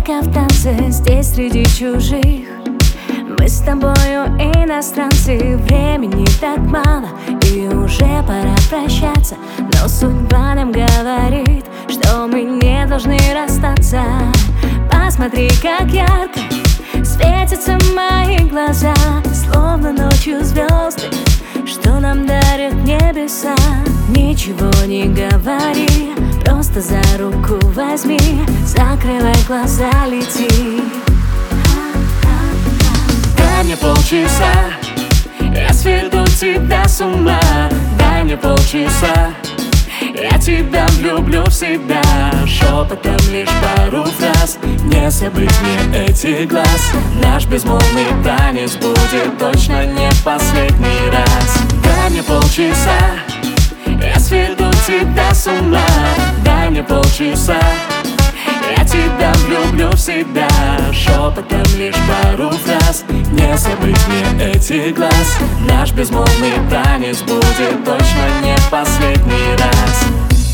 ярко в танце здесь среди чужих. Мы с тобою иностранцы, времени так мало, и уже пора прощаться. Но судьба нам говорит, что мы не должны расстаться. Посмотри, как ярко светятся мои глаза, словно ночью звезды, что нам дарят небеса. Ничего не говори, просто за руку возьми, закрывай глаза, лети. Дай мне полчаса, я сведу тебя с ума. Дай мне полчаса, я тебя влюблю в себя. Шепотом лишь пару фраз, не забыть мне этих глаз. Наш безмолвный танец будет точно не последний раз. Дай мне полчаса, я сведу тебя с ума. Дай мне полчаса, я тебя влюблю в себя. Шепотом лишь пару фраз, не забыть мне этих глаз. Наш безмолвный танец будет точно не последний раз.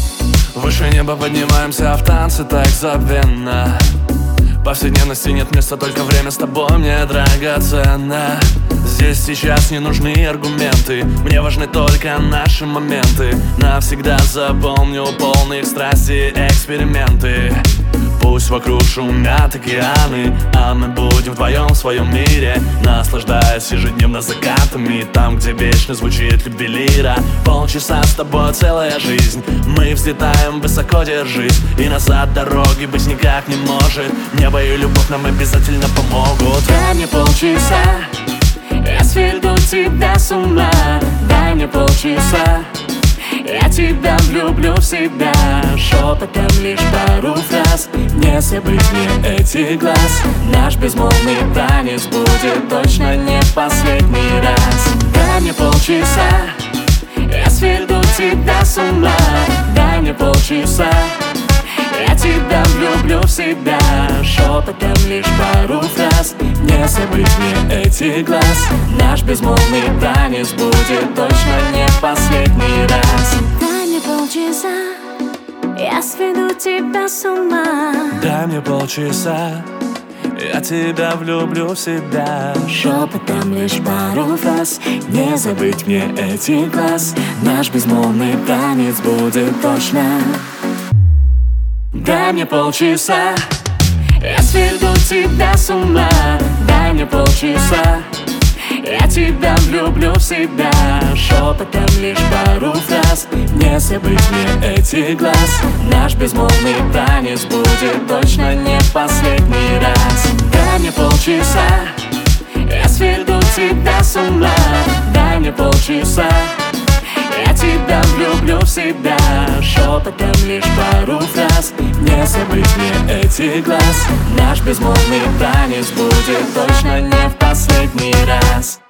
Выше неба поднимаемся в танце так забвенно. Повседневности нет места, только время с тобой мне драгоценно. Здесь сейчас не нужны аргументы, мне важны только наши моменты. Навсегда запомню полных страсти эксперименты. Пусть вокруг шумят океаны, а мы будем вдвоем в своем мире, наслаждаясь ежедневно закатами, там, где вечно звучит ювелира. Полчаса с тобой целая жизнь, мы взлетаем высоко, держись, и назад дороги быть никак не может. Небо и любовь нам обязательно помогут. Дай мне полчаса, я сведу тебя с ума. Дай мне полчаса, я тебя влюблю в себя. Шепотом лишь пару фраз, не забыть мне этих глаз. Наш безмолвный танец будет точно не последний раз. Дай мне полчаса, я сведу тебя с ума. Дай мне полчаса, я тебя влюблю в себя. Шепотом лишь пару фраз, не забыть мне этих глаз. Наш безмолвный танец будет точно не последний раз. Дай мне полчаса, я сведу тебя с ума. Дай мне полчаса, я тебя влюблю в себя. Шепотом лишь пару фраз, не забыть мне этих глаз. Наш безмолвный танец будет точно. Дай мне полчаса, я сведу тебя с ума. Дай мне полчаса, я тебя влюблю в себя. Шепотом лишь пару фраз, не забыть мне этих глаз. Наш безмолвный танец будет точно не последний раз. Дай мне полчаса, я сведу тебя с ума. Дай мне полчаса, я тебя влюблю в себя. Шепотом лишь пару фраз, не забыть мне этих глаз. Наш безмолвный танец будет точно не в последний раз.